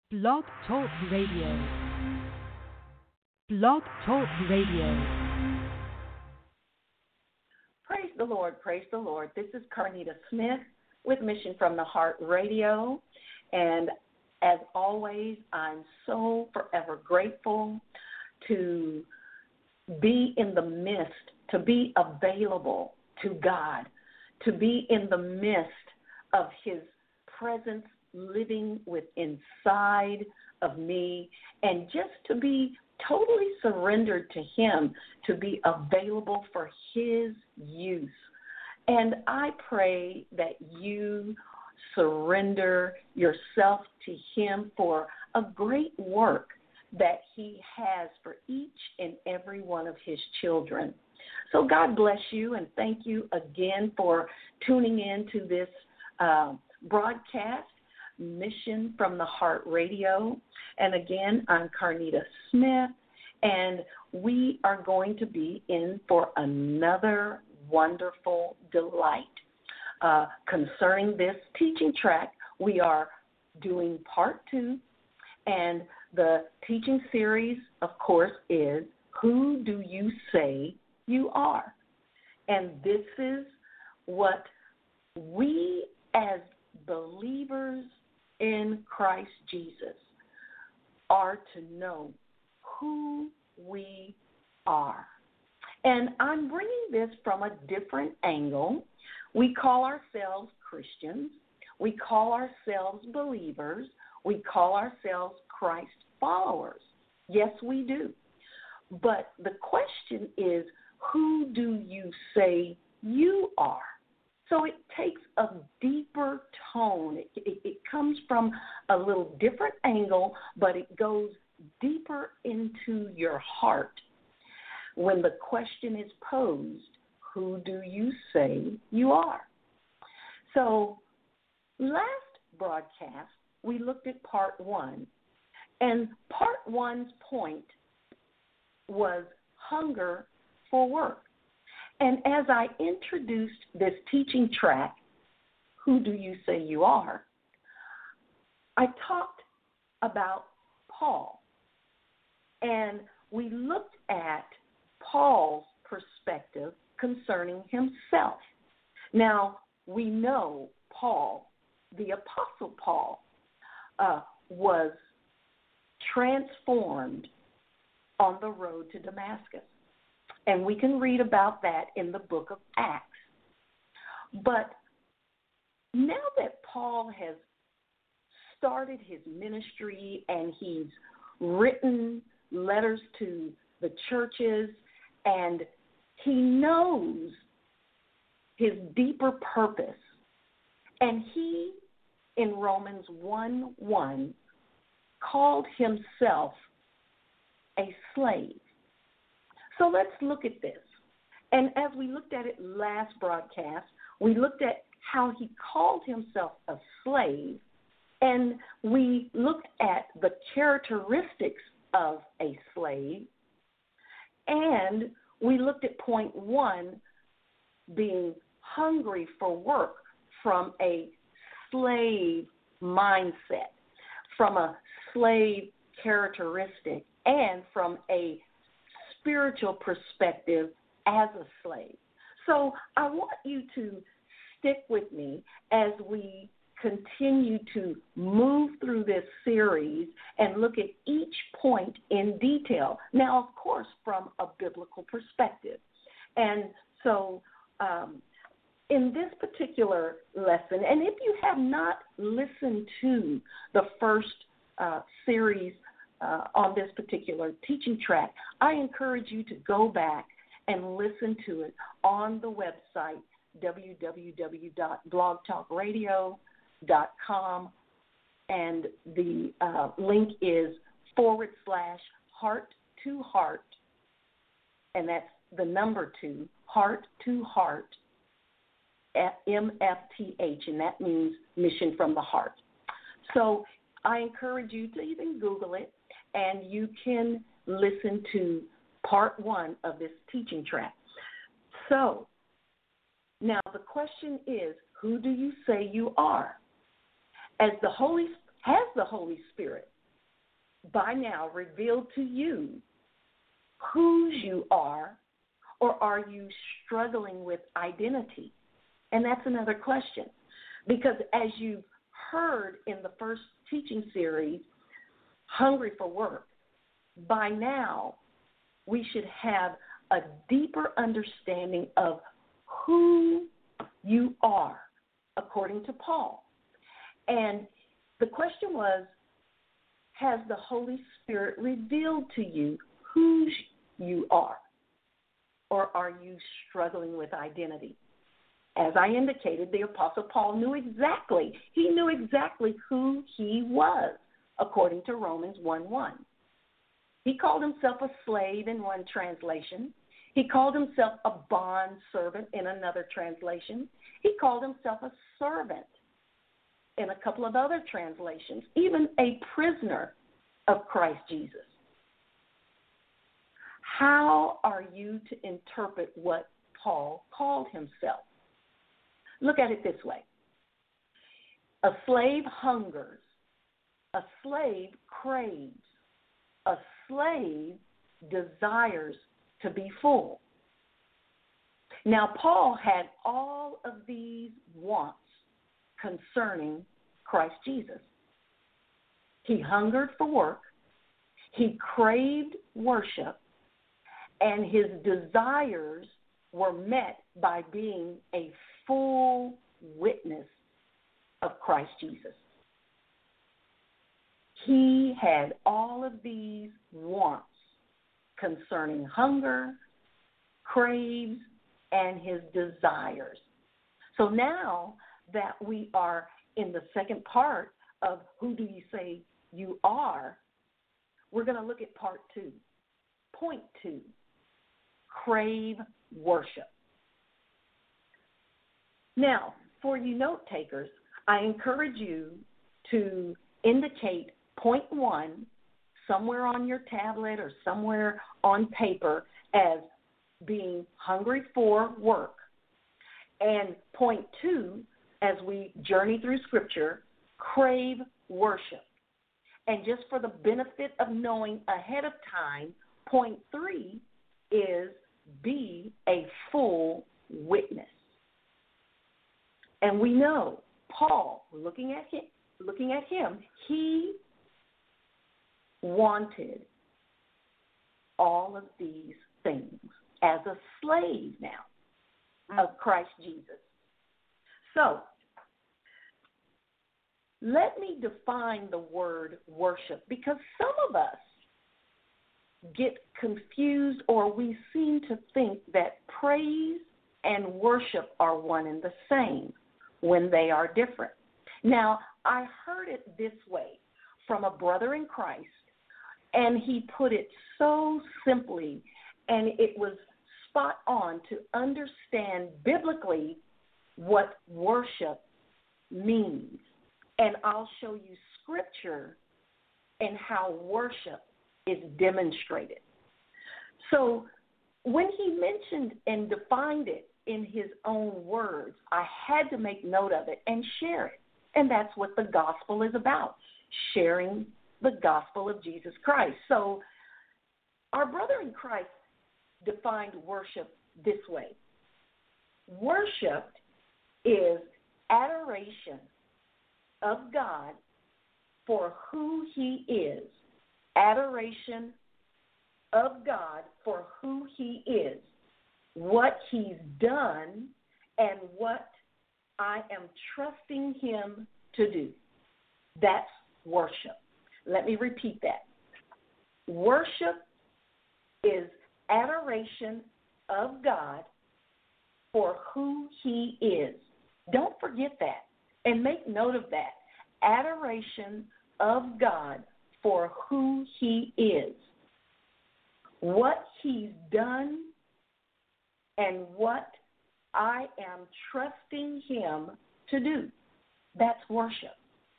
Blog Talk Radio. Blog Talk Radio. Praise the Lord, praise the Lord. This is Carnita Smith with Mission from the Heart Radio. And as always, I'm so forever grateful to be in the midst, to be available to God, to be in the midst of His presence living with inside of me, and just to be totally surrendered to Him, to be available for His use. And I pray that you surrender yourself to Him for a great work that He has for each and every one of His children. So God bless you, and thank you again for tuning in to this broadcast, Mission from the Heart Radio. And again, I'm Carnita Smith, and we are going to be in for another wonderful delight. Concerning this teaching track, we are doing part 2, and the teaching series, of course, is Who Do You Say You Are? And this is what we as believers in Christ Jesus are to know who we are. And I'm bringing this from a different angle. We call ourselves Christians. We call ourselves believers. We call ourselves Christ followers. Yes, we do. But the question is, who do you say you are? So it takes a deeper tone. It comes from a little different angle, but it goes deeper into your heart. When the question is posed, who do you say you are? So last broadcast, we looked at part 1, and part 1's point was hunger for work. And as I introduced this teaching track, Who Do You Say You Are?, I talked about Paul. And we looked at Paul's perspective concerning himself. Now, we know Paul, the Apostle Paul, was transformed on the road to Damascus. And we can read about that in the book of Acts. But now that Paul has started his ministry and he's written letters to the churches, and he knows his deeper purpose, and he, in Romans 1:1, called himself a slave. So let's look at this. And as we looked at it last broadcast, we looked at how he called himself a slave, and we looked at the characteristics of a slave, and we looked at point 1 being hungry for work from a slave mindset, from a slave characteristic, and from a spiritual perspective as a slave. So I want you to stick with me as we continue to move through this series and look at each point in detail. Now, of course, from a biblical perspective. And so in this particular lesson, and if you have not listened to the first series on this particular teaching track, I encourage you to go back and listen to it on the website, www.blogtalkradio.com, and the link is /heart to heart, and that's the number 2, heart to heart, MFTH, and that means Mission from the Heart. So I encourage you to even Google it, and you can listen to part 1 of this teaching track. So now the question is, who do you say you are? As the Holy Spirit by now revealed to you whose you are, or are you struggling with identity? And that's another question. Because as you've heard in the first teaching series, Hungry for Work, by now we should have a deeper understanding of who you are, according to Paul. And the question was, has the Holy Spirit revealed to you whose you are? Or are you struggling with identity? As I indicated, the Apostle Paul knew exactly who he was, according to Romans 1:1. He called himself a slave in one translation. He called himself a bond servant in another translation. He called himself a servant in a couple of other translations, even a prisoner of Christ Jesus. How are you to interpret what Paul called himself? Look at it this way. A slave hungers. A slave craves. A slave desires to be full. Now, Paul had all of these wants concerning Christ Jesus. He hungered for work. He craved worship. And his desires were met by being a full witness of Christ Jesus. He had all of these wants concerning hunger, craves, and his desires. So now that we are in the second part of who do you say you are, we're going to look at part 2. Point 2, crave worship. Now, for you note takers, I encourage you to indicate point 1 somewhere on your tablet or somewhere on paper as being hungry for work. And point 2, as we journey through Scripture, crave worship. And just for the benefit of knowing ahead of time, point 3 is be a full witness. And we know Paul, looking at him, he wanted all of these things as a slave now of Christ Jesus. So, let me define the word worship, because some of us get confused, or we seem to think that praise and worship are one and the same when they are different. Now, I heard it this way from a brother in Christ, and he put it so simply, and it was spot on to understand biblically what worship means. And I'll show you Scripture and how worship is demonstrated. So when he mentioned and defined it in his own words, I had to make note of it and share it. And that's what the gospel is about, sharing the gospel of Jesus Christ. So our brother in Christ defined worship this way. Worship is adoration of God for who he is. Adoration of God for who he is, what he's done, and what I am trusting him to do. That's worship. Let me repeat that. Worship is adoration of God for who he is. Don't forget that, and make note of that. Adoration of God for who he is, what he's done, and what I am trusting him to do. That's worship.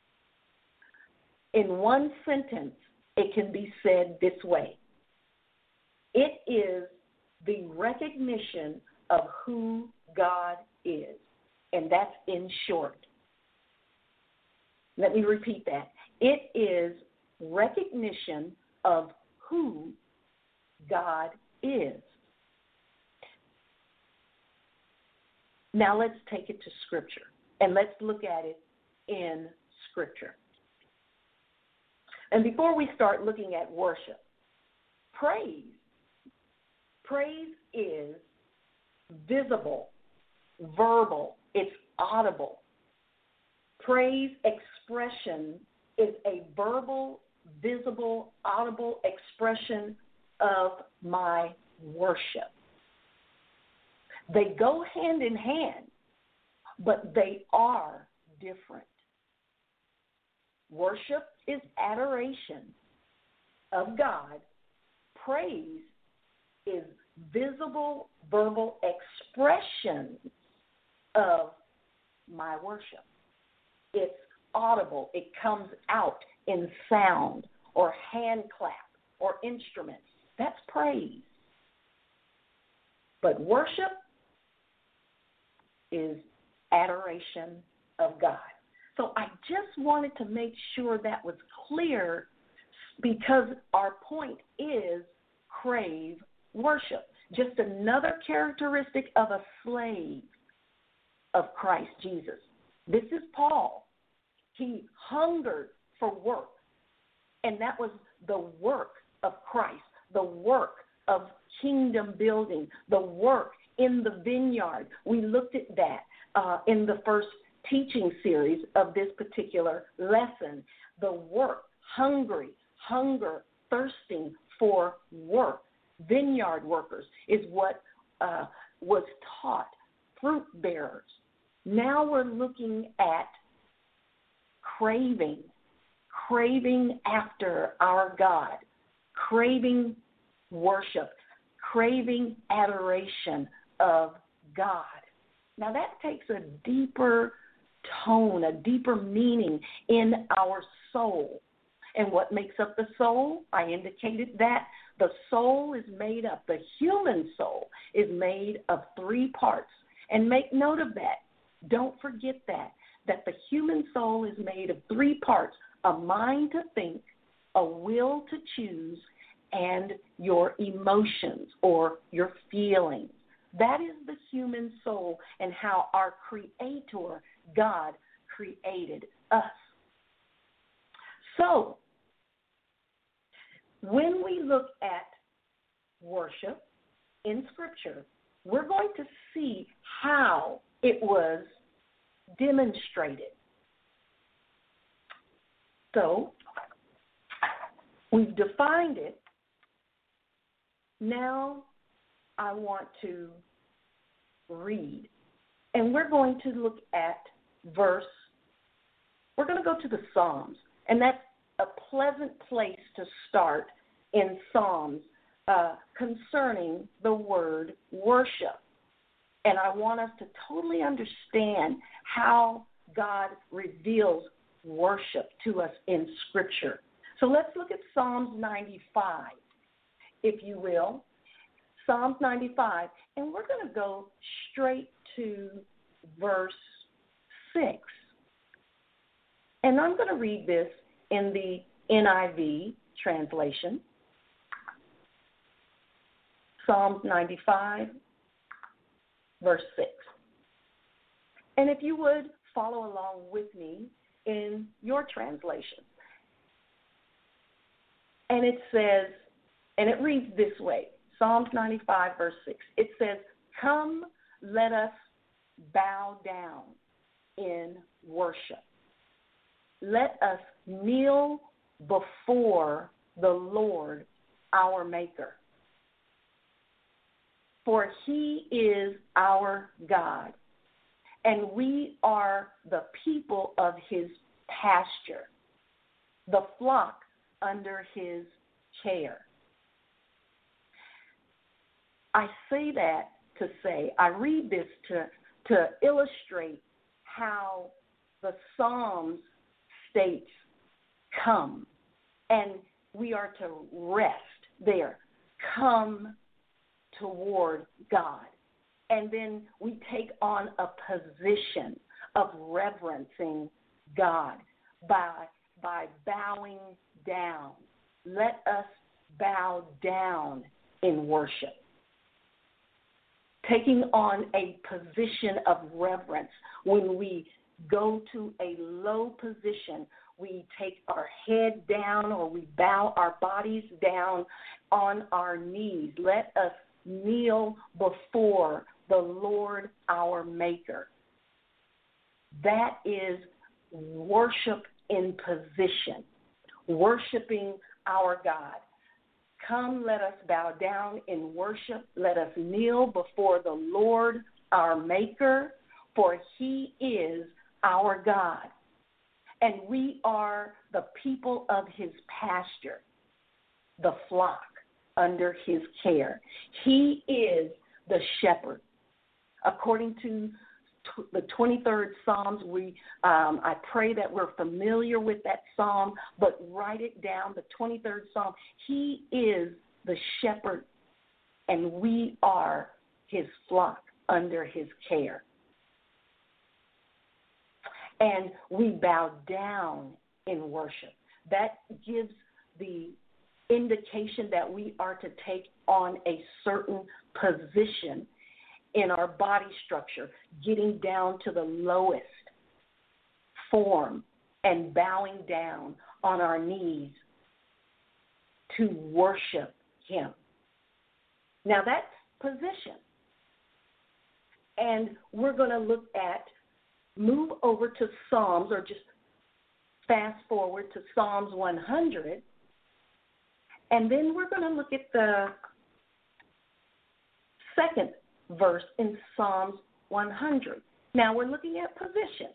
In one sentence, it can be said this way. It is the recognition of who God is, and that's in short. Let me repeat that. It is recognition of who God is. Now let's take it to Scripture, and let's look at it in Scripture. And before we start looking at worship, praise is visible, verbal, it's audible. Praise expression is a verbal, visible, audible expression of my worship. They go hand in hand, but they are different. Worship is adoration of God. Praise is visible, verbal expression of my worship. It's audible. It comes out in sound or hand clap or instruments. That's praise. But worship is adoration of God. So I just wanted to make sure that was clear, because our point is crave worship. Just another characteristic of a slave of Christ Jesus. This is Paul. He hungered for work, and that was the work of Christ, the work of kingdom building, the work in the vineyard. We looked at that in the first teaching series of this particular lesson. The work, hunger, thirsting for work. Vineyard workers is what was taught, fruit bearers. Now we're looking at craving after our God, craving worship, craving adoration of God. Now that takes a deeper tone, a deeper meaning in our soul. And what makes up the soul? I indicated that the soul is made up, the human soul is made of 3 parts. And make note of that. Don't forget that the human soul is made of 3 parts: a mind to think, a will to choose, and your emotions or your feelings. That is the human soul and how our Creator, God, created us. So, when we look at worship in Scripture, we're going to see how it was demonstrated. So, we've defined it. Now, I want to read. And we're going to look at we're going to go to the Psalms. And that's a pleasant place to start in Psalms concerning the word worship. And I want us to totally understand how God reveals worship to us in Scripture. So let's look at Psalms 95, if you will. Psalms 95, and we're going to go straight to verse 6. And I'm going to read this in the NIV translation. Psalms 95, verse 6. And if you would follow along with me in your translation. And it says, and it reads this way, Psalms 95, verse 6. It says, "Come, let us bow down in worship. Let us kneel before the Lord our Maker. For he is our God, and we are the people of his pasture, the flock under his care." I say that to say, I read this to illustrate how the Psalms states, come, and we are to rest there. Come toward God. And then we take on a position of reverencing God by bowing down. Let us bow down in worship. Taking on a position of reverence. When we go to a low position, we take our head down or we bow our bodies down on our knees. Let us kneel before the Lord our Maker. That is worship in position, worshiping our God. Come, let us bow down in worship. Let us kneel before the Lord our Maker, for he is our God. And we are the people of his pasture, the flock under his care. He is the shepherd. According to the 23rd Psalms, I pray that we're familiar with that psalm, but write it down, the 23rd Psalm. He is the shepherd, and we are his flock under his care. And we bow down in worship. That gives the indication that we are to take on a certain position in our body structure, getting down to the lowest form and bowing down on our knees to worship him. Now that's position. And we're going to move over to Psalms, or just fast forward to Psalms 100, and then we're going to look at the second verse in Psalms 100. Now we're looking at position.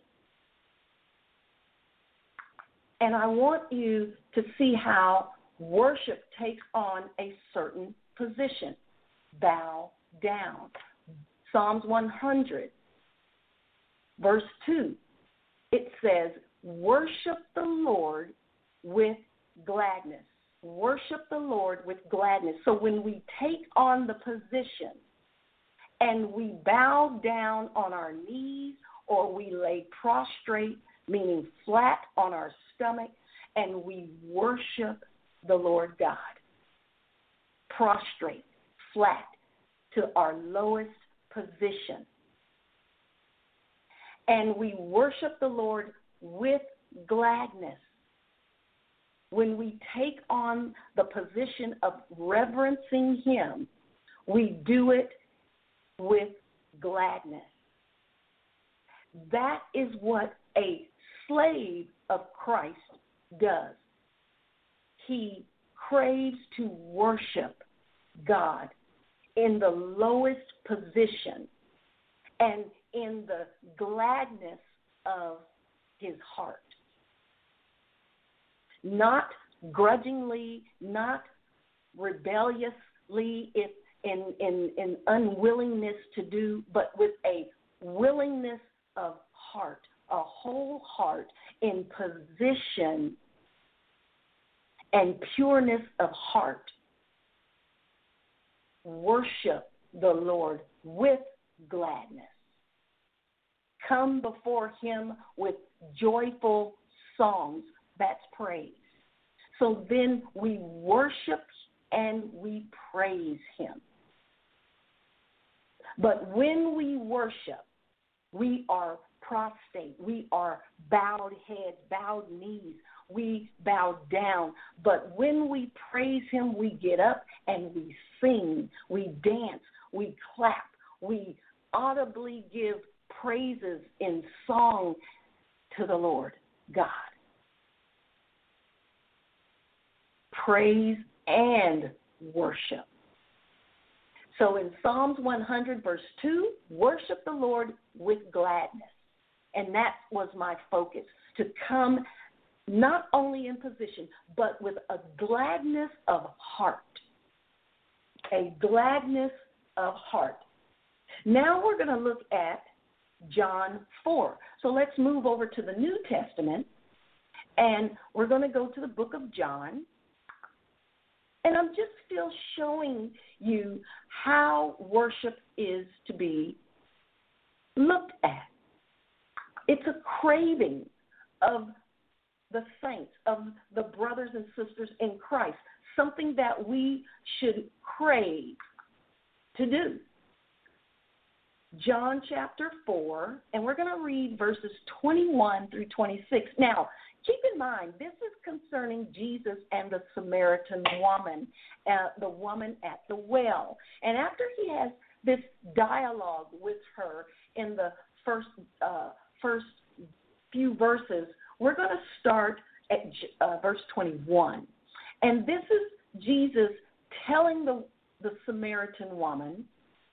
And I want you to see how worship takes on a certain position. Bow down. Psalms 100, verse 2, it says, worship the Lord with gladness. Worship the Lord with gladness. So when we take on the position and we bow down on our knees or we lay prostrate, meaning flat on our stomach, and we worship the Lord God, prostrate, flat, to our lowest position. And we worship the Lord with gladness. When we take on the position of reverencing him, we do it with gladness. That is what a slave of Christ does. He craves to worship God in the lowest position and in the gladness of his heart. Not grudgingly, not rebelliously, in unwillingness to do, but with a willingness of heart, a whole heart in position and pureness of heart. Worship the Lord with gladness. Come before him with joyful songs. That's praise. So then we worship and we praise him. But when we worship, we are prostrate. We are bowed heads, bowed knees. We bow down. But when we praise him, we get up and we sing, we dance, we clap, we audibly give praises in song to the Lord God. Praise and worship. So in Psalms 100, verse 2, worship the Lord with gladness. And that was my focus, to come not only in position, but with a gladness of heart. A gladness of heart. Now we're going to look at John 4. So let's move over to the New Testament, and we're going to go to the book of John. And I'm just still showing you how worship is to be looked at. It's a craving of the saints, of the brothers and sisters in Christ, something that we should crave to do. John chapter 4, and we're going to read verses 21 through 26. Now, keep in mind, this is concerning Jesus and the Samaritan woman, the woman at the well. And after he has this dialogue with her in the first few verses, we're going to start at verse 21. And this is Jesus telling the Samaritan woman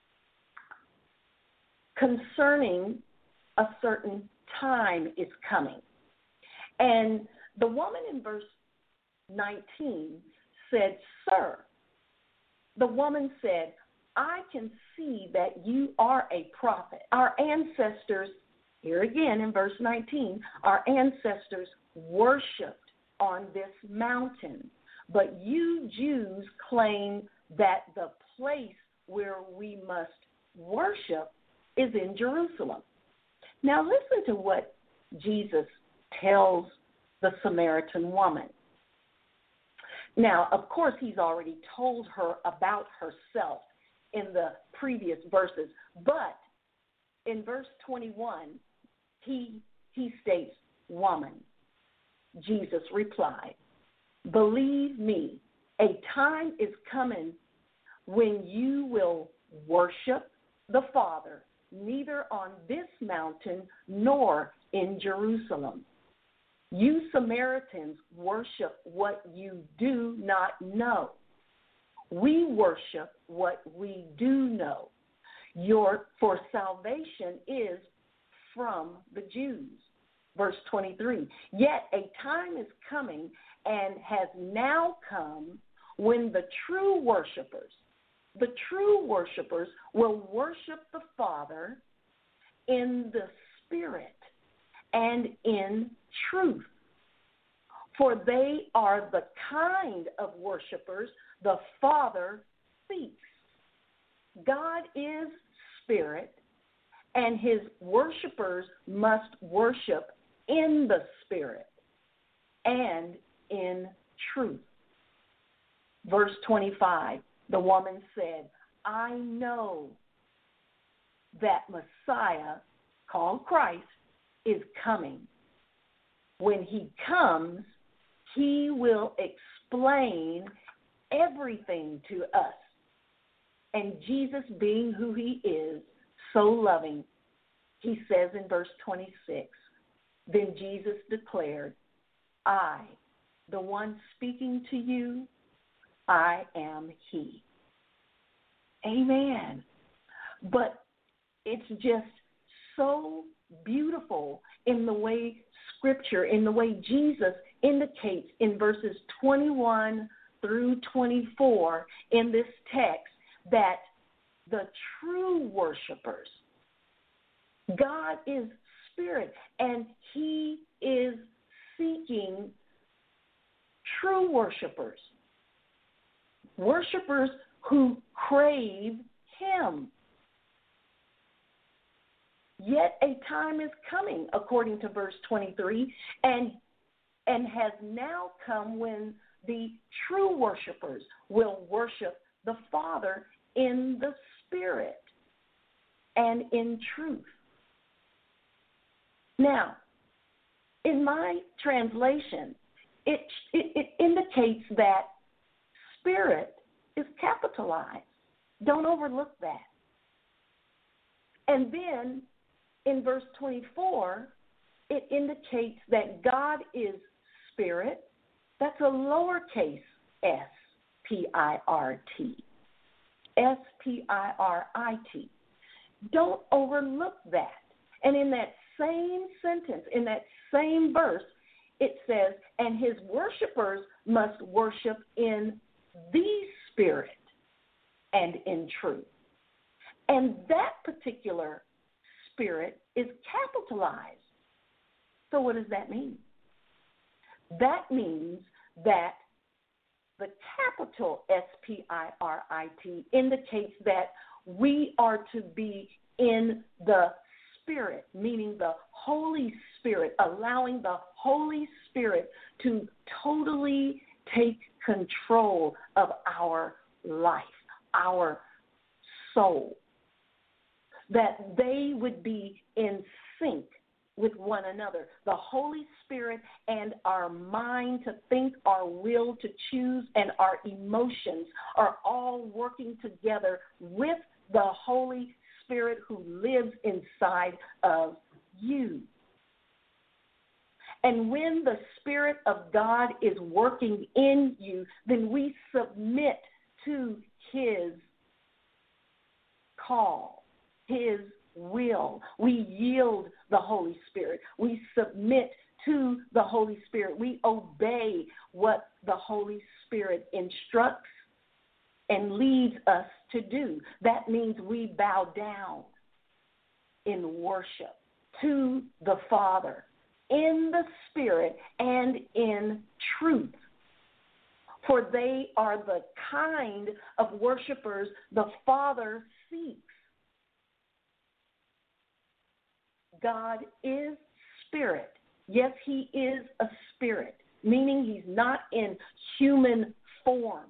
concerning a certain time is coming. And the woman in verse 19 said, "Sir," the woman said, "I can see that you are a prophet. Our ancestors," here again in verse 19, "our ancestors worshipped on this mountain, but you Jews claim that the place where we must worship is in Jerusalem." Now listen to what Jesus tells the Samaritan woman. Now, of course, he's already told her about herself in the previous verses, but in verse 21, he states, "Woman," Jesus replied, "believe me, a time is coming when you will worship the Father neither on this mountain nor in Jerusalem. You Samaritans worship what you do not know. We worship what we do know. For salvation is from the Jews." Verse 23, "Yet a time is coming and has now come when the true worshipers will worship the Father in the Spirit and in truth. For they are the kind of worshipers the Father seeks. God is Spirit, and his worshipers must worship in the Spirit and in truth." Verse 25, the woman said, "I know that Messiah, called Christ, is coming. When he comes, he will explain everything to us." And Jesus, being who he is, so loving, he says in verse 26, "Then Jesus declared, I, the one speaking to you, I am he." Amen. But it's just so beautiful in the way Scripture, in the way Jesus indicates in verses 21 through 24 in this text that the true worshipers, God is Spirit, and he is seeking true worshipers, worshipers who crave him. Yet a time is coming, according to verse 23, and has now come when the true worshipers will worship the Father in the Spirit and in truth. Now, in my translation, it indicates that Spirit is capitalized. Don't overlook that. And then in verse 24, it indicates that God is Spirit. That's a lowercase s, P-I-R-T. S-P-I-R-I-T. Don't overlook that. And in that same sentence, in that same verse, it says, and his worshipers must worship in the Spirit and in truth. And that particular Spirit is capitalized. So what does that mean? That means that the capital S-P-I-R-I-T indicates that we are to be in the Spirit, meaning the Holy Spirit, allowing the Holy Spirit to totally take control of our life, our soul, that they would be in sync with one another. The Holy Spirit and our mind to think, our will to choose, and our emotions are all working together with the Holy Spirit who lives inside of you. And when the Spirit of God is working in you, then we submit to His call, His will. We yield the Holy Spirit. We submit to the Holy Spirit. We obey what the Holy Spirit instructs and leads us to do. That means we bow down in worship to the Father in the Spirit and in truth. For they are the kind of worshipers the Father seeks. God is spirit. Yes, He is a spirit, meaning He's not in human form.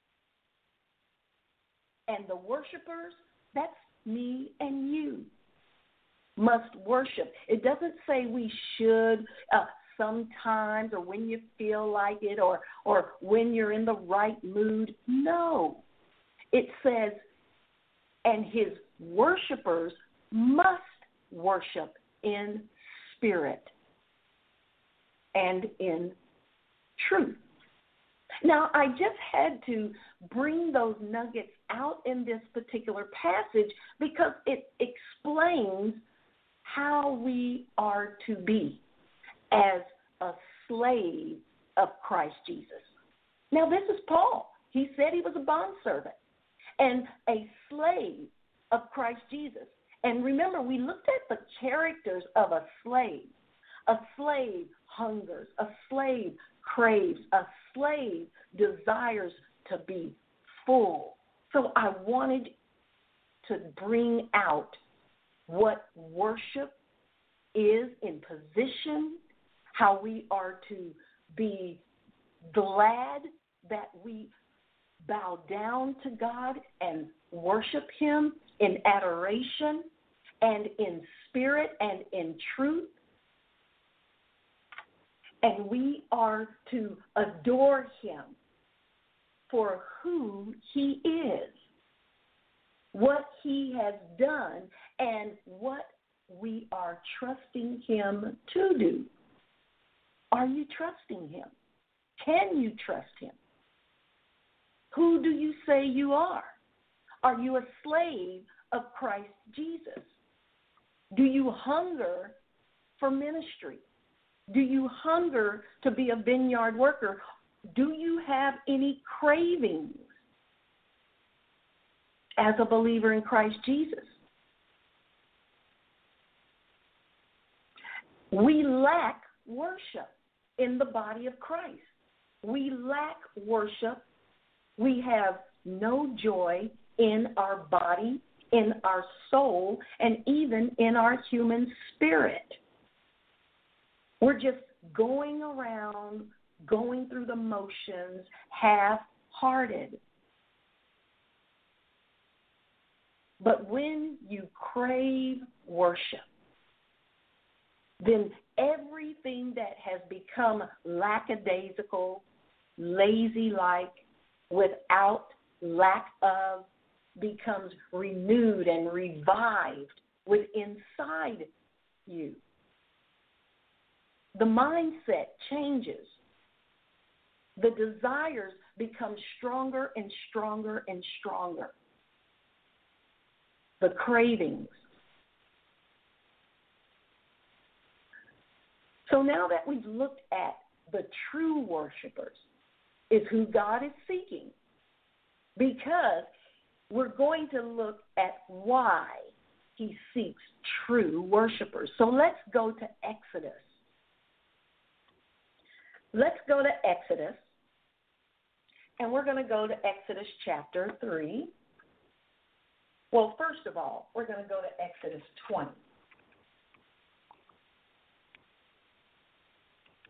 And the worshipers, that's me and you, must worship. It doesn't say we should sometimes or when you feel like it or when you're in the right mood. No. It says, and His worshipers must worship in spirit and in truth. Now, I just had to bring those nuggets out in this particular passage because it explains how we are to be as a slave of Christ Jesus. Now, this is Paul. He said he was a bondservant and a slave of Christ Jesus. And remember, we looked at the characters of a slave. A slave hungers. A slave craves. A slave desires to be full. So I wanted to bring out what worship is in position, how we are to be glad that we bow down to God and worship Him in adoration and in spirit and in truth. And we are to adore Him for who He is, what He has done, and what we are trusting Him to do. Are you trusting Him? Can you trust Him? Who do you say you are? Are you a slave of Christ Jesus? Do you hunger for ministry? Do you hunger to be a vineyard worker? Do you have any cravings as a believer in Christ Jesus? We lack worship in the body of Christ. We lack worship. We have no joy in our body, in our soul, and even in our human spirit. We're just going around, going through the motions, half-hearted. But when you crave worship, then everything that has become lackadaisical, lazy-like, without lack of, becomes renewed and revived within inside you. The mindset changes. The desires become stronger and stronger and stronger. The cravings. So now that we've looked at the true worshipers, is who God is seeking, because we're going to look at why He seeks true worshipers. So let's go to Exodus. Let's go to Exodus, and we're going to go to Exodus chapter 3. Well, first of all, we're going to go to Exodus 20.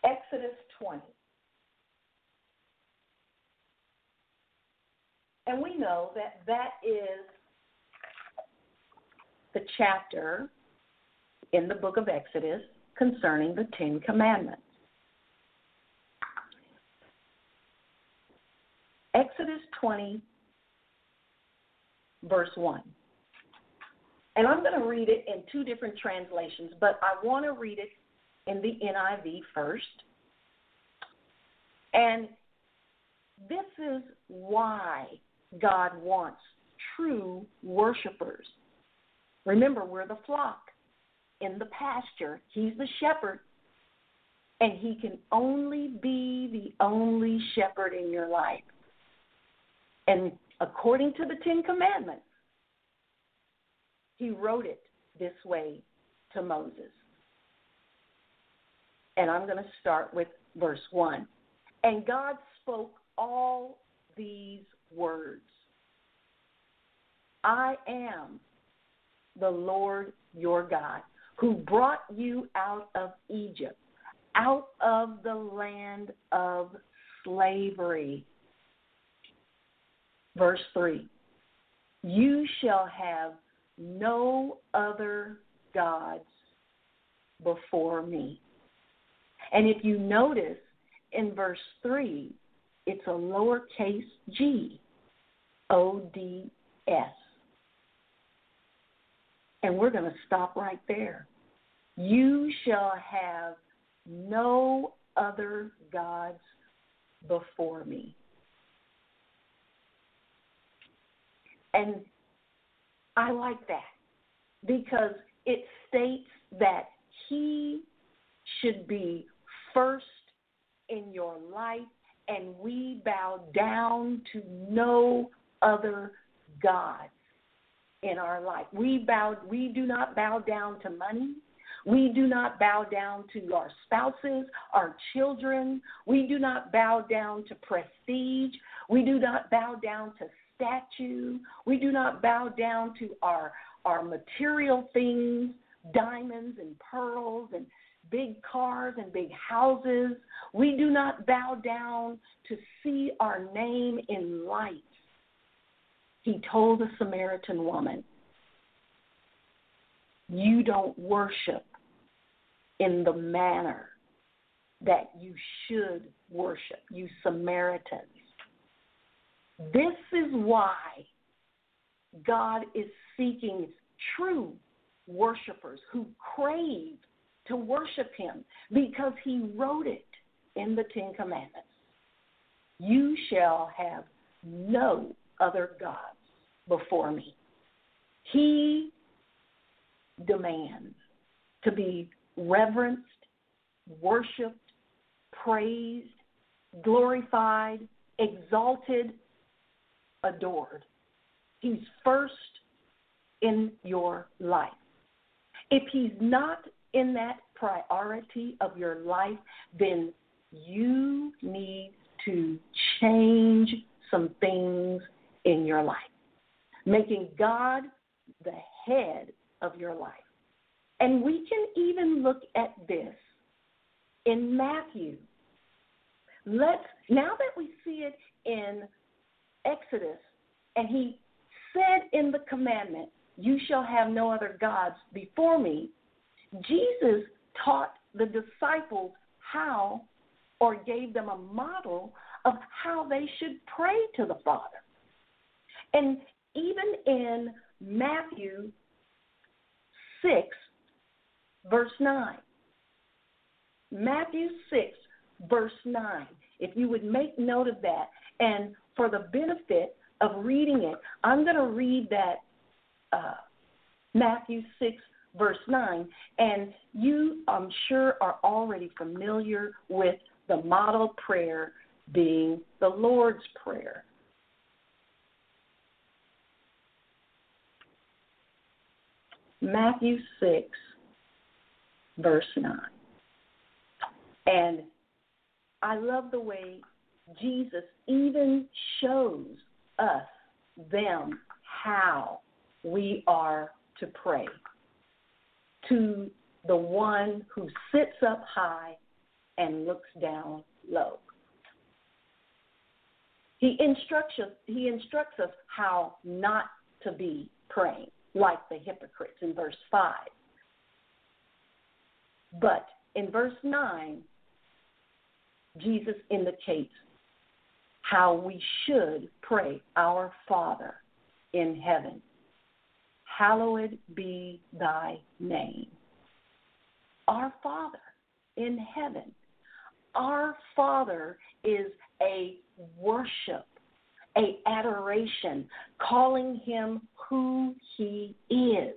Exodus 20. And we know that that is the chapter in the book of Exodus concerning the Ten Commandments. Exodus 20, verse 1. And I'm going to read it in two different translations, but I want to read it in the NIV first. And this is why God wants true worshipers. Remember, we're the flock in the pasture. He's the shepherd, and he can only be the only shepherd in your life. And according to the Ten Commandments, he wrote it this way to Moses. And I'm going to start with verse 1. And God spoke all these words. I am the Lord your God, who brought you out of Egypt, out of the land of slavery. Verse 3. You shall have no other gods before me. And if you notice in verse 3, it's a lowercase g, O-D-S. And we're going to stop right there. You shall have no other gods before me. And I like that because it states that he should be first in your life, and we bow down to no other gods in our life. We do not bow down to money. We do not bow down to our spouses, our children. We do not bow down to prestige. We do not bow down to statue. We do not bow down to our material things, diamonds and pearls and big cars and big houses. We do not bow down to see our name in lights. He told the Samaritan woman, you don't worship in the manner that you should worship, you Samaritans. This is why God is seeking true worshipers who crave to worship him, because he wrote it in the Ten Commandments. You shall have no other gods before me. He demands to be reverenced, worshiped, praised, glorified, exalted, adored. He's first in your life. If he's not in that priority of your life, then you need to change some things in your life, making God the head of your life. And we can even look at this in Matthew. Now that we see it in Exodus, and he said in the commandment, you shall have no other gods before me, Jesus taught the disciples how, or gave them a model of how they should pray to the Father. And even in Matthew 6, verse 9. Matthew 6, verse 9. If you would make note of that, and for the benefit of reading it, I'm going to read that Matthew 6, verse 9, and you, I'm sure, are already familiar with the model prayer being the Lord's Prayer. Matthew 6, verse 9. And I love the way Jesus even shows us, them, how we are to pray to the one who sits up high and looks down low. He instructs us how not to be praying, like the hypocrites in verse 5. But in verse 9, Jesus indicates how we should pray, Our Father in heaven, hallowed be thy name. Our Father in heaven. Our Father is a worship, a adoration, calling him who he is.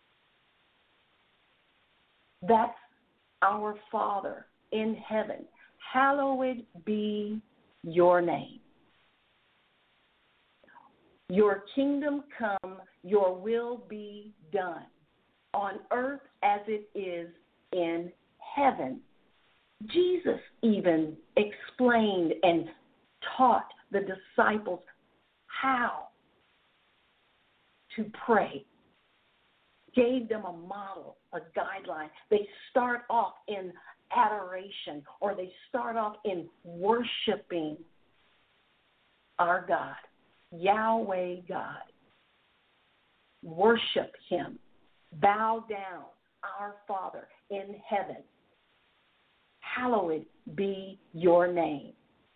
That's our Father in heaven. Hallowed be your name. Your kingdom come, your will be done on earth as it is in heaven. Jesus even explained and taught the disciples how to pray, gave them a model, a guideline. They start off in adoration, or they start off in worshiping our God, Yahweh God. Worship him. Bow down, our Father in heaven. Hallowed be your name.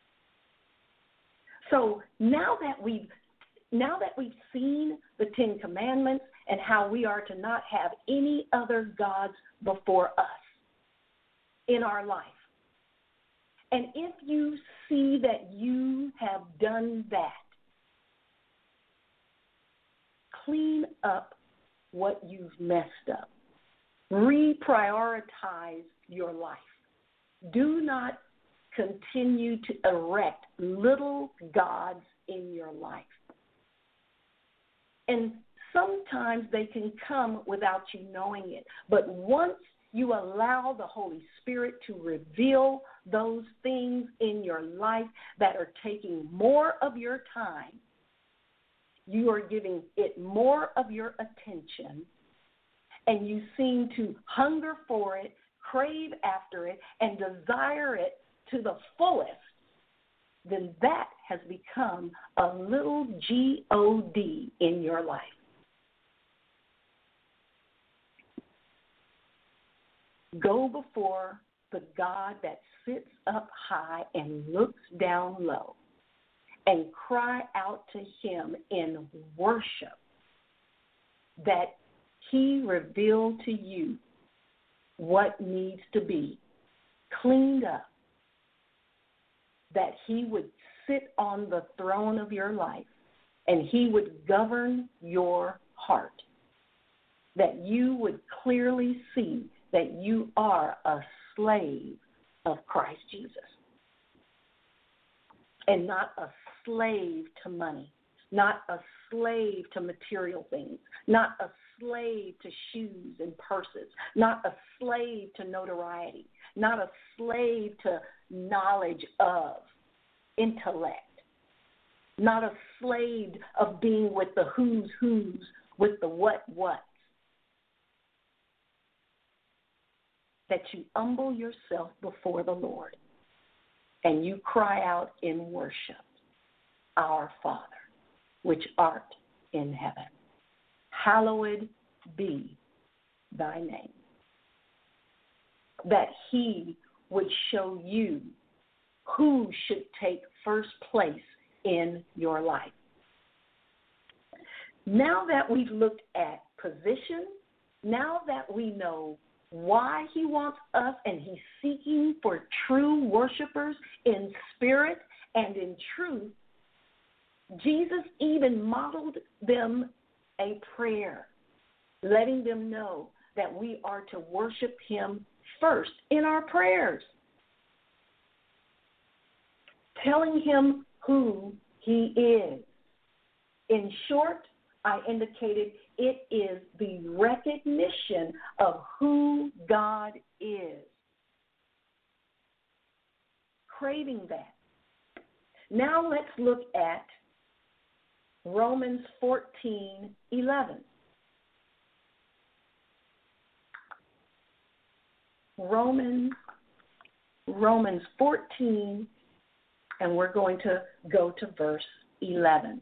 So now that we've seen the Ten Commandments and how we are to not have any other gods before us in our life, and if you see that you have done that, clean up what you've messed up. Reprioritize your life. Do not continue to erect little gods in your life. And sometimes they can come without you knowing it. But once you allow the Holy Spirit to reveal those things in your life that are taking more of your time, you are giving it more of your attention, and you seem to hunger for it, crave after it, and desire it to the fullest, then that has become a little God in your life. Go before the God that sits up high and looks down low, and cry out to him in worship that he revealed to you what needs to be cleaned up, that he would sit on the throne of your life and he would govern your heart, that you would clearly see that you are a slave of Christ Jesus and not a slave to money, not a slave to material things, not a slave to shoes and purses, not a slave to notoriety, not a slave to knowledge of intellect, not a slave of being with the who's, with the what's. That you humble yourself before the Lord and you cry out in worship, Our Father, which art in heaven, hallowed be thy name. That he would show you who should take first place in your life. Now that we've looked at position, now that we know why he wants us and he's seeking for true worshipers in spirit and in truth, Jesus even modeled them a prayer, letting them know that we are to worship him first in our prayers, telling him who he is. In short, I indicated it is the recognition of who God is. Craving that. Now let's look at Romans 14:11. Romans Romans 14, and we're going to go to verse 11.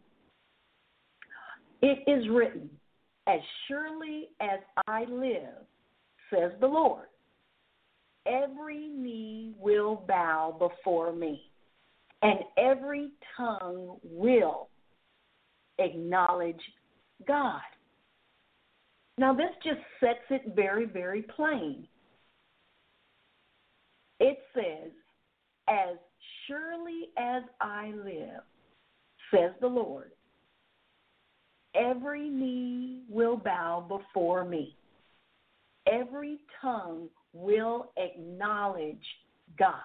It is written, as surely as I live, says the Lord, every knee will bow before me, and every tongue will acknowledge God. Now, this just sets it very, very plain. It says, as surely as I live, says the Lord, every knee will bow before me. Every tongue will acknowledge God.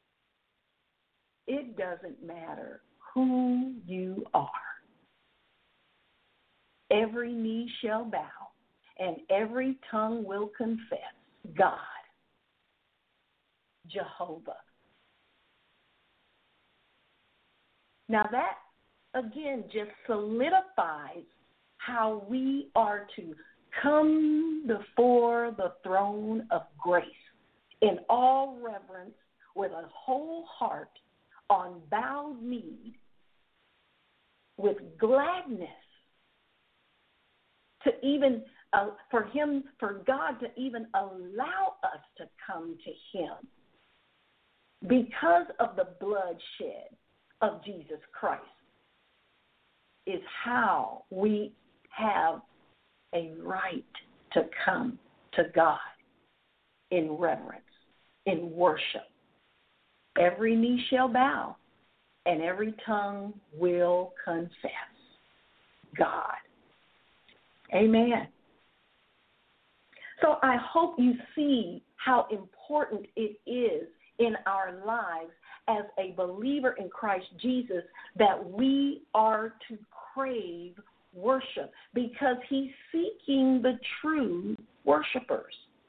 It doesn't matter who you are. Every knee shall bow, and every tongue will confess God, Jehovah. Now that, again, just solidifies how we are to come before the throne of grace in all reverence with a whole heart on bowed knees with gladness to even for God to even allow us to come to Him because of the bloodshed of Jesus Christ is how we have a right to come to God in reverence, in worship. Every knee shall bow, and every tongue will confess God. Amen. So I hope you see how important it is in our lives as a believer in Christ Jesus that we are to crave worship because He's seeking the true worshipers.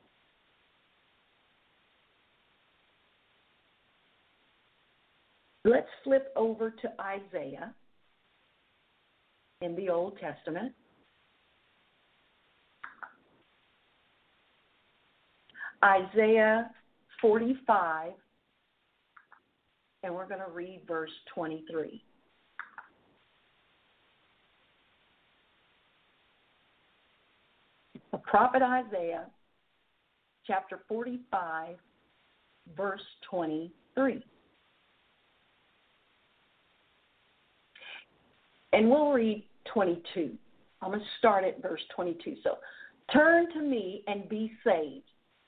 Let's flip over to Isaiah in the Old Testament. Isaiah 45, and we're going to read verse 23. The prophet Isaiah, chapter 45, verse 23. And we'll read 22. I'm going to start at verse 22. So, turn to me and be saved,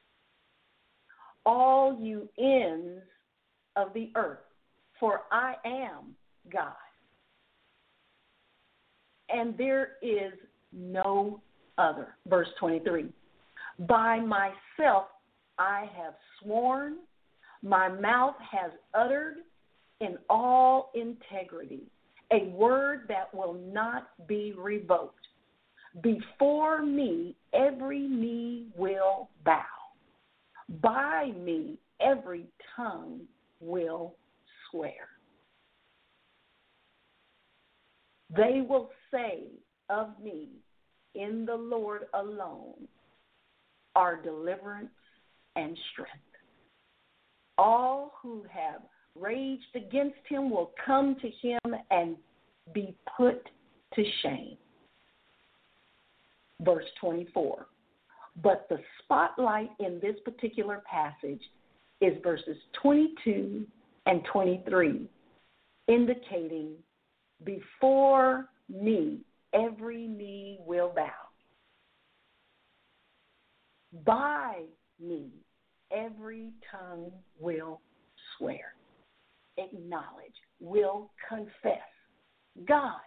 all you ends of the earth, for I am God, and there is no other. Verse 23. By myself I have sworn, my mouth has uttered in all integrity a word that will not be revoked. Before me every knee will bow. By me every tongue will swear. They will say of me, in the Lord alone are deliverance and strength. All who have raged against Him will come to Him and be put to shame. Verse 24. But the spotlight in this particular passage is verses 22 and 23, indicating before me every knee will bow. By me every tongue will swear, acknowledge, will confess God.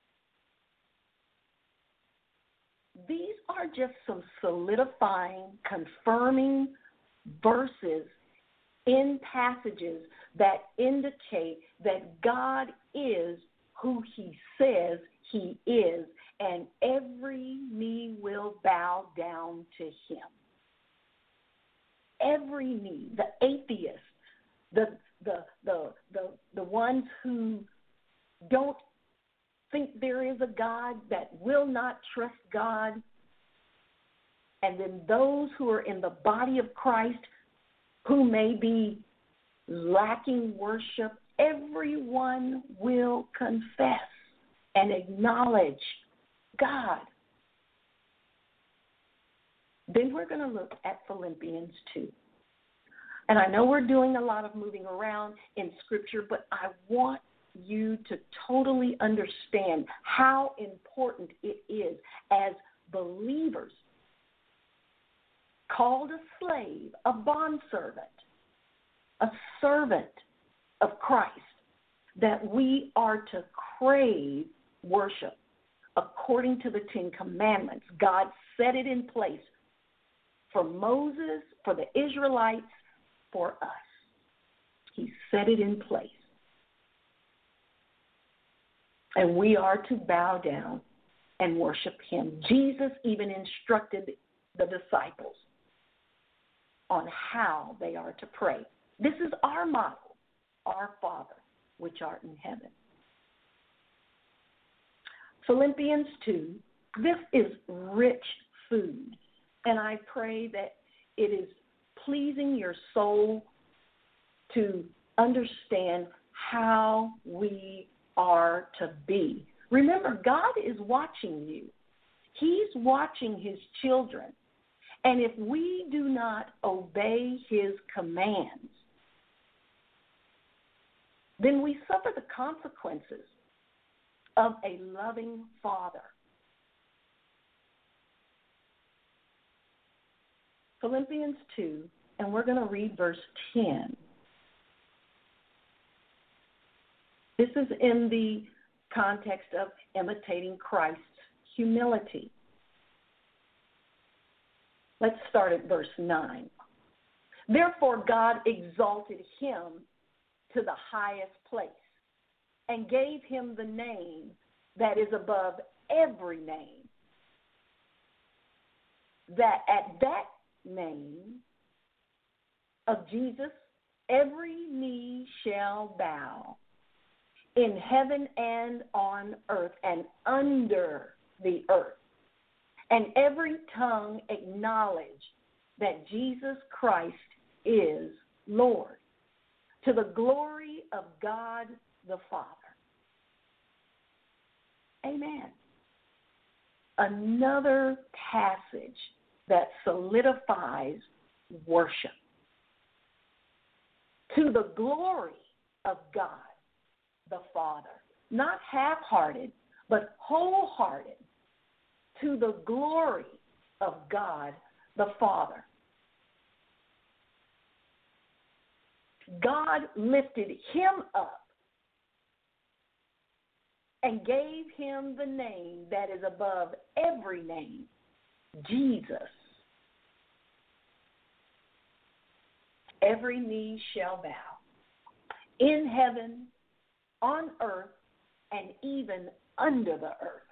These are just some solidifying, confirming verses in passages that indicate that God is who He says He is, and every knee will bow down to Him. Every knee, the atheists, the ones who don't think there is a God, that will not trust God, and then those who are in the body of Christ who may be lacking worship, everyone will confess and acknowledge God. Then we're going to look at Philippians 2. And I know we're doing a lot of moving around in Scripture, but I want you to totally understand how important it is as believers, called a slave, a bondservant, a servant of Christ, that we are to crave worship according to the Ten Commandments. God set it in place for Moses, for the Israelites, for us. He set it in place. And we are to bow down and worship him. Jesus even instructed the disciples on how they are to pray. This is our model, our Father, which art in heaven. Philippians 2, this is rich food, and I pray that it is pleasing your soul to understand how we are to be. Remember, God is watching you. He's watching his children. And if we do not obey his commands, then we suffer the consequences of a loving Father. Philippians 2, and we're going to read verse 10. This is in the context of imitating Christ's humility. Let's start at verse 9. Therefore, God exalted him to the highest place and gave him the name that is above every name, that at that name of Jesus every knee shall bow, in heaven and on earth and under the earth, and every tongue acknowledge that Jesus Christ is Lord, to the glory of God the Father. Amen. Another passage that solidifies worship. To the glory of God the Father. Not half-hearted, but wholehearted. To the glory of God the Father. God lifted him up and gave him the name that is above every name, Jesus. Every knee shall bow, in heaven, on earth, and even under the earth.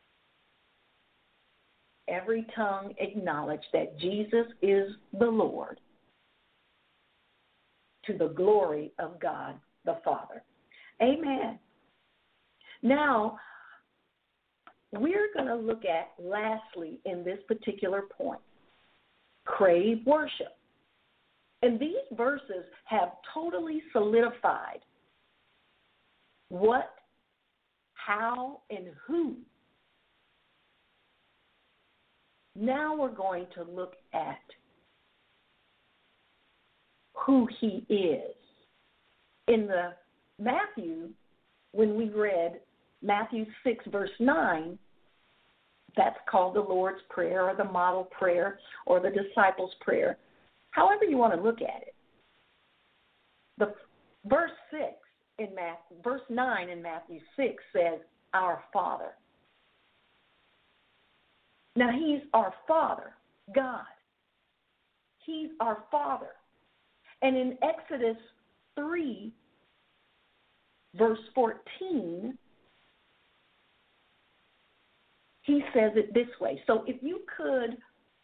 Every tongue acknowledge that Jesus is the Lord, to the glory of God the Father. Amen. Now, we're going to look at, lastly, in this particular point, crave worship. And these verses have totally solidified what, how, and who. Now we're going to look at who he is. In the Matthew, when we read Matthew 6, verse 9, that's called the Lord's Prayer or the model prayer or the disciples' prayer, however you want to look at it. The verse 9 in Matthew 6 says, our Father. Now, he's our Father, God. He's our Father. And in Exodus 3, verse 14, he says it this way. So if you could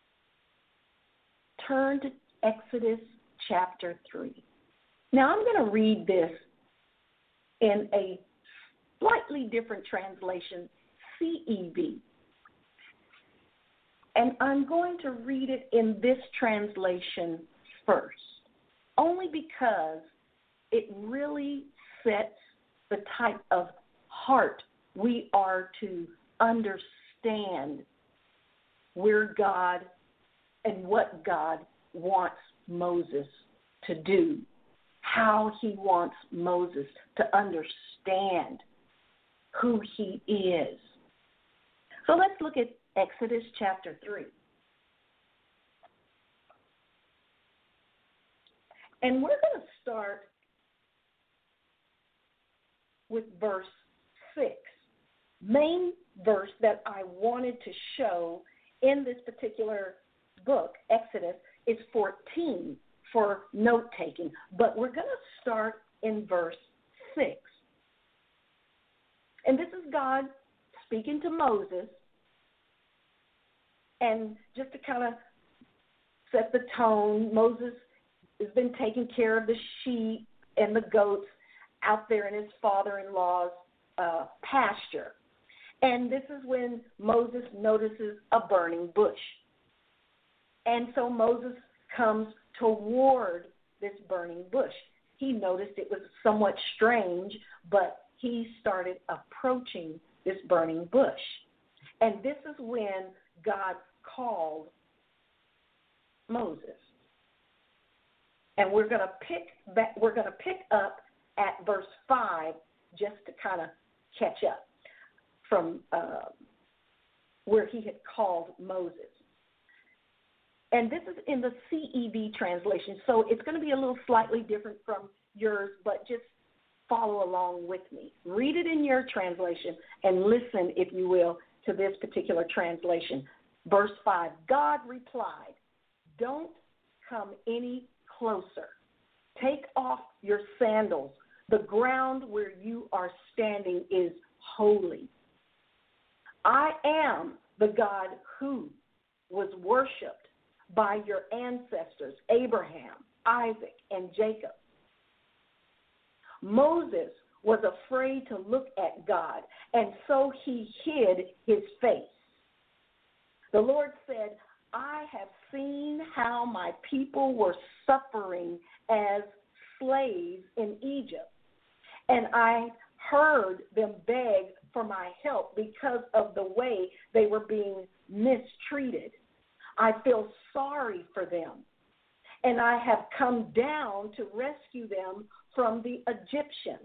turn to Exodus chapter 3. Now, I'm going to read this in a slightly different translation, CEV. And I'm going to read it in this translation first, only because it really sets the type of heart we are to understand where God and what God wants Moses to do, how he wants Moses to understand who he is. So let's look at Exodus chapter 3. And we're going to start with verse 6. Main verse that I wanted to show in this particular book, Exodus, is 14 for note-taking. But we're going to start in verse 6. And this is God speaking to Moses. And just to kind of set the tone, Moses has been taking care of the sheep and the goats out there in his father-in-law's pasture. And this is when Moses notices a burning bush. And so Moses comes toward this burning bush. He noticed it was somewhat strange, but he started approaching this burning bush. And this is when God called Moses. And we're going to pick up at verse 5 just to kind of catch up from where he had called Moses. And this is in the CEV translation, so it's going to be a little slightly different from yours, but just follow along with me. Read it in your translation and listen, if you will, to this particular translation. Verse 5, God replied, "Don't come any closer. Take off your sandals. The ground where you are standing is holy. I am the God who was worshipped by your ancestors, Abraham, Isaac, and Jacob." Moses was afraid to look at God, and so he hid his face. The Lord said, "I have seen how my people were suffering as slaves in Egypt, and I heard them beg for my help because of the way they were being mistreated. I feel sorry for them, and I have come down to rescue them from the Egyptians.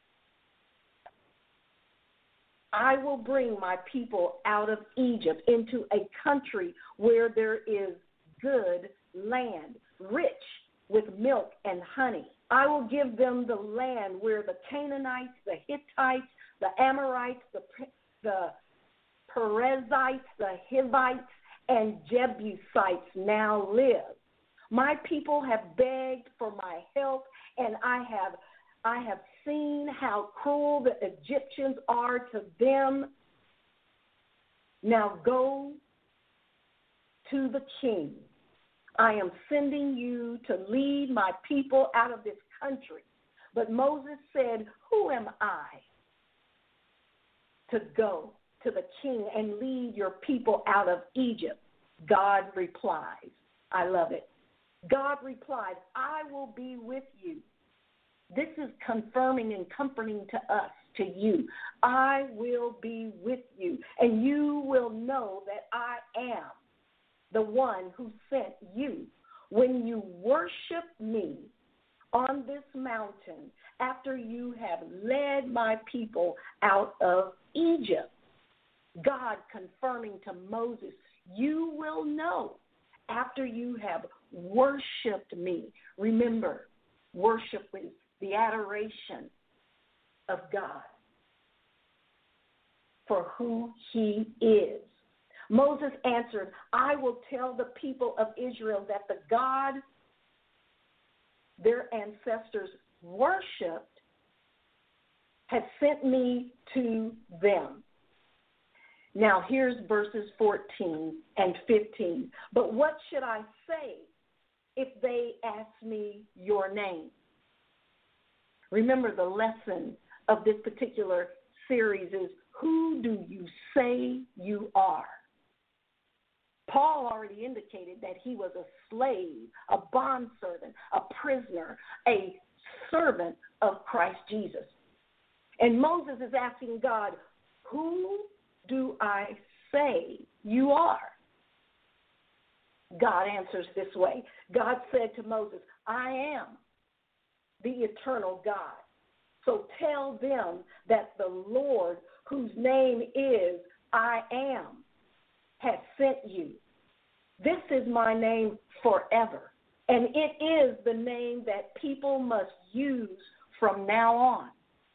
I will bring my people out of Egypt into a country where there is good land, rich with milk and honey. I will give them the land where the Canaanites, the Hittites, the Amorites, the Perizzites, the Hivites, and Jebusites now live. My people have begged for my help, and I have seen how cruel the Egyptians are to them. Now go to the king. I am sending you to lead my people out of this country." But Moses said, "Who am I to go to the king and lead your people out of Egypt?" God replies, I love it. God replied, "I will be with you." This is confirming and comforting to us, to you. I will be with you, and you will know that I am the one who sent you. When you worship me on this mountain after you have led my people out of Egypt. God confirming to Moses, you will know after you have worshiped me. Remember, worship is the adoration of God for who he is. Moses answered, "I will tell the people of Israel that the God their ancestors worshipped has sent me to them." Now here's verses 14 and 15. "But what should I say if they ask me your name?" Remember, the lesson of this particular series is, who do you say you are? Paul already indicated that he was a slave, a bondservant, a prisoner, a servant of Christ Jesus. And Moses is asking God, who do I say you are? God answers this way. God said to Moses, I am the eternal God. So tell them that the Lord, whose name is I am, has sent you. This is my name forever, and it is the name that people must use from now on.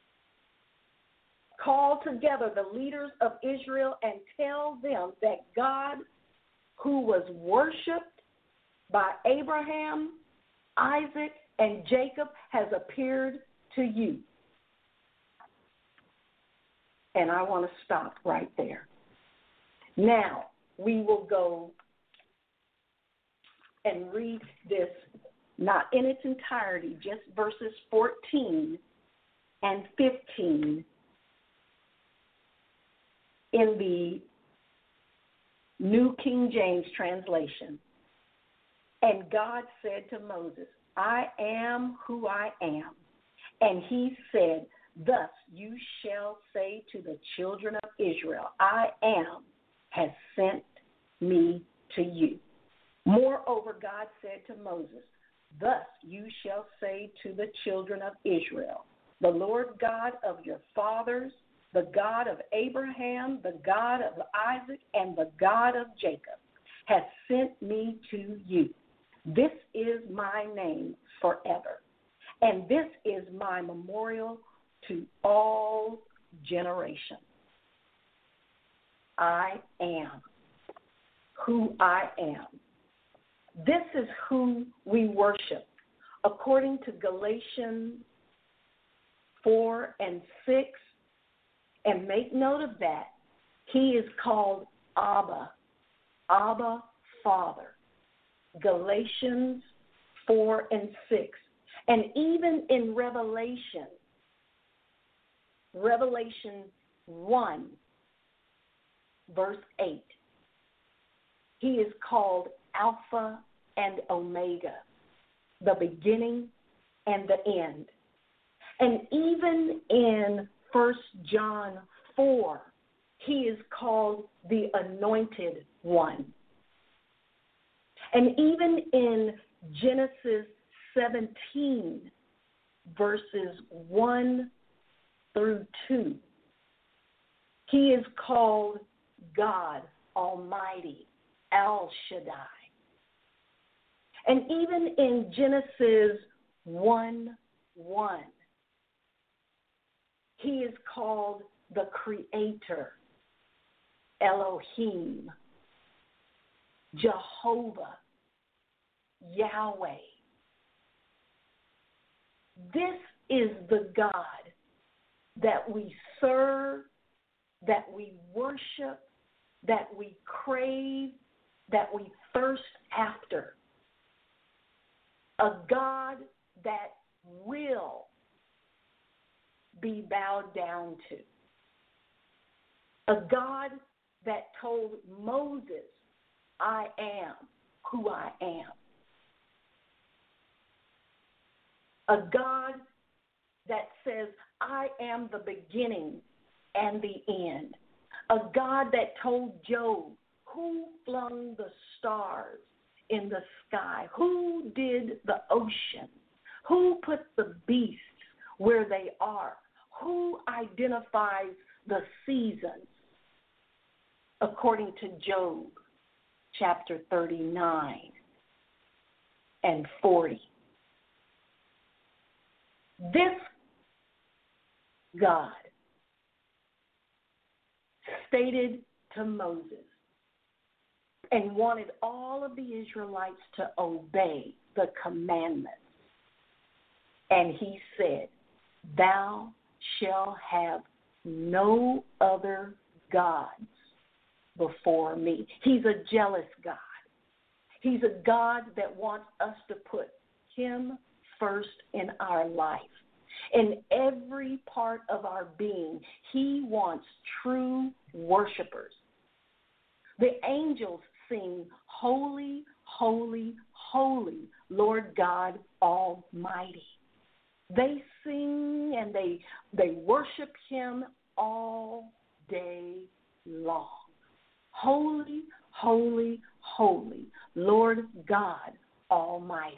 Call together the leaders of Israel and tell them that God, who was worshipped by Abraham, Isaac, and Jacob, has appeared to you. And I want to stop right there. Now, we will go and read this, not in its entirety, just verses 14 and 15 in the New King James translation. And God said to Moses, I am who I am. And he said, thus you shall say to the children of Israel, I am has sent me to you. Moreover, God said to Moses, thus you shall say to the children of Israel, the Lord God of your fathers, the God of Abraham, the God of Isaac, and the God of Jacob, has sent me to you. This is my name forever, and this is my memorial to all generations. I am who I am. This is who we worship. According to Galatians 4 and 6, and make note of that, he is called Abba, Abba Father. Galatians 4 and 6. And even in Revelation 1, verse 8, he is called Alpha and Omega, the beginning and the end. And even in 1 John 4, he is called the Anointed One. And even in Genesis 17, verses 1 through 2, he is called God Almighty, El Shaddai. And even in Genesis 1:1, he is called the Creator, Elohim, Jehovah, Yahweh. This is the God that we serve, that we worship, that we crave, that we thirst after. A God that will be bowed down to. A God that told Moses, I am who I am. A God that says, I am the beginning and the end. A God that told Job, who flung the stars in the sky? Who did the ocean? Who put the beasts where they are? Who identifies the seasons? According to Job, chapter 39 and 40. This God stated to Moses and wanted all of the Israelites to obey the commandments. And he said, thou shalt have no other gods before me. He's a jealous God. He's a God that wants us to put him first in our life. In every part of our being, he wants true worshipers. The angels sing, holy, holy, holy, Lord God Almighty. They sing and they worship him all day long. Holy, holy, holy, Lord God Almighty.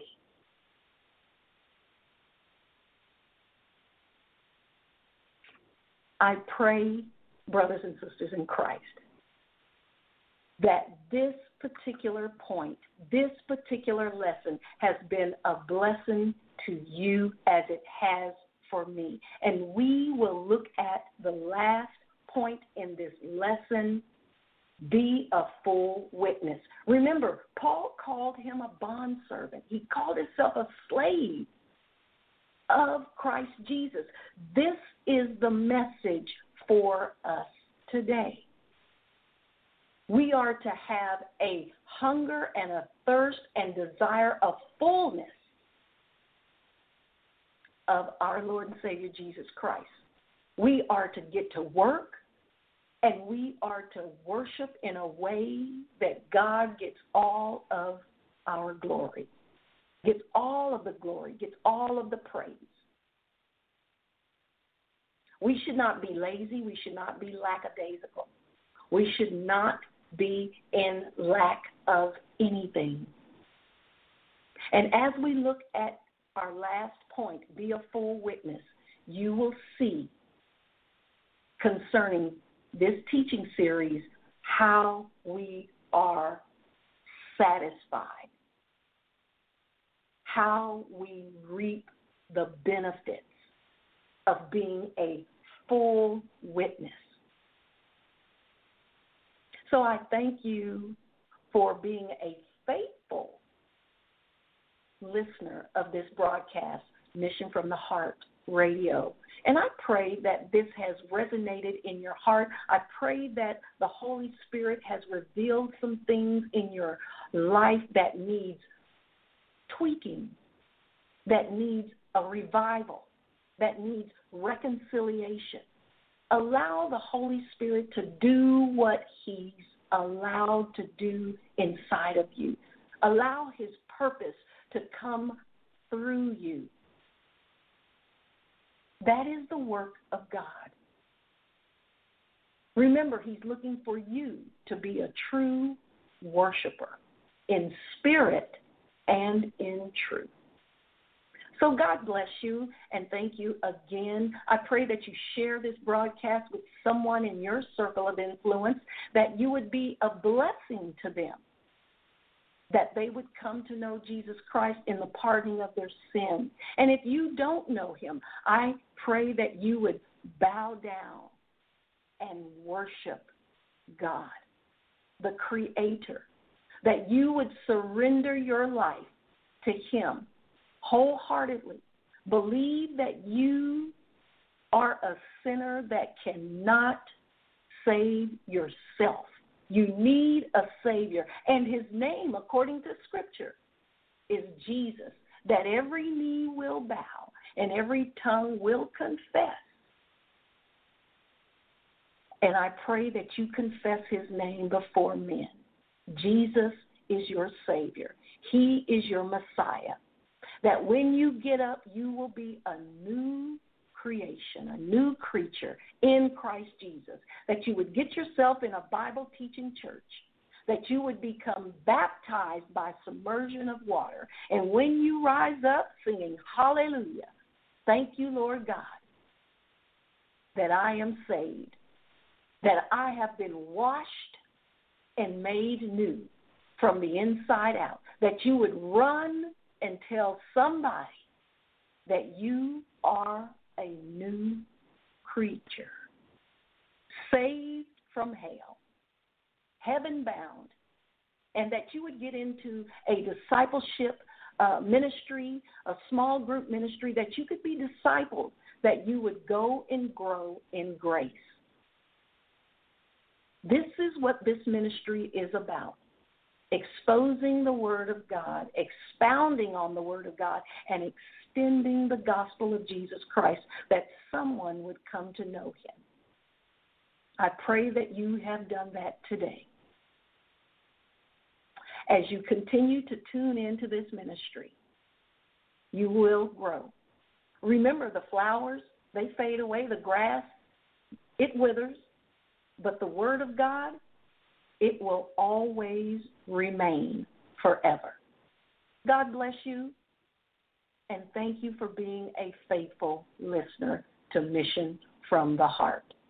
I pray, brothers and sisters in Christ, that this particular point, this particular lesson has been a blessing to you as it has for me. And we will look at the last point in this lesson, be a full witness. Remember, Paul called him a bondservant. He called himself a slave of Christ Jesus. This is the message for us today. We are to have a hunger and a thirst and desire of fullness of our Lord and Savior Jesus Christ. We are to get to work, and we are to worship in a way that God gets all of our glory, gets all of the glory, gets all of the praise. We should not be lazy. We should not be lackadaisical. We should not be in lack of anything. And as we look at our last point, be a full witness, you will see concerning this teaching series how we are satisfied, how we reap the benefits of being a full witness. So I thank you for being a faithful listener of this broadcast, Mission from the Heart Radio. And I pray that this has resonated in your heart. I pray that the Holy Spirit has revealed some things in your life that needs tweaking, that needs a revival, that needs reconciliation. Allow the Holy Spirit to do what he's allowed to do inside of you. Allow his purpose to come through you. That is the work of God. Remember, he's looking for you to be a true worshiper in spirit and in truth. So God bless you, and thank you again. I pray that you share this broadcast with someone in your circle of influence, that you would be a blessing to them, that they would come to know Jesus Christ in the pardoning of their sin. And if you don't know him, I pray that you would bow down and worship God, the Creator, that you would surrender your life to him wholeheartedly. Believe that you are a sinner that cannot save yourself. You need a Savior. And his name, according to Scripture, is Jesus, that every knee will bow and every tongue will confess. And I pray that you confess his name before men. Jesus is your Savior. He is your Messiah. That when you get up, you will be a new creation, a new creature in Christ Jesus. That you would get yourself in a Bible-teaching church. That you would become baptized by submersion of water. And when you rise up singing hallelujah, thank you, Lord God, that I am saved, that I have been washed and made new from the inside out, that you would run and tell somebody that you are a new creature, saved from hell, heaven-bound, and that you would get into a discipleship ministry, a small group ministry, that you could be discipled, that you would go and grow in grace. This is what this ministry is about. Exposing the Word of God, expounding on the Word of God, and extending the gospel of Jesus Christ, that someone would come to know him. I pray that you have done that today. As you continue to tune into this ministry, you will grow. Remember, the flowers, they fade away. The grass, it withers. But the Word of God, it will always remain forever. God bless you, and thank you for being a faithful listener to Mission from the Heart.